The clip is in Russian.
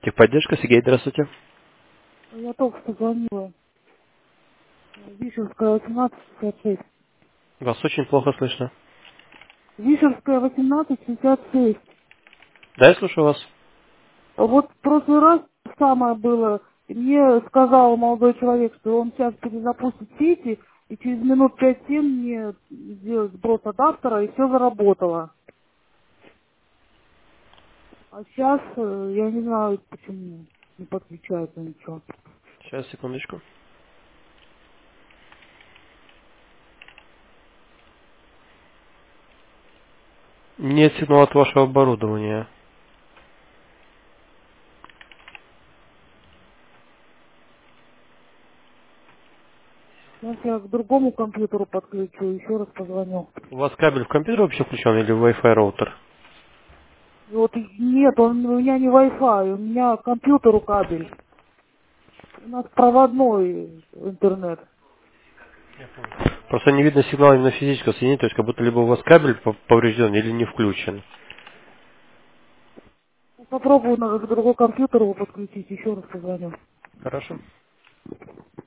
Техподдержка, Сергей, здравствуйте. Я только что звонила. Вишерская, 1866. Вас очень плохо слышно. Вишерская, 1866. Да, я слушаю вас. Вот в прошлый раз самое было. Мне сказал молодой человек, что он сейчас перезапустит сети, и через минут 5-7 мне сделать сброс адаптера, и все заработало. А сейчас я не знаю, почему не подключается ничего. Сейчас, секундочку. Нет сигнала от вашего оборудования. Сейчас я к другому компьютеру подключу, еще раз позвоню. У вас кабель в компьютер вообще включен или в Wi-Fi роутер? Вот нет, он у меня не Wi-Fi, у меня к компьютеру кабель. У нас проводной интернет. Просто не видно сигнала именно физического соединения, то есть как будто либо у вас кабель поврежден или не включен. Попробую на другой компьютер его подключить, еще раз позвоню. Хорошо.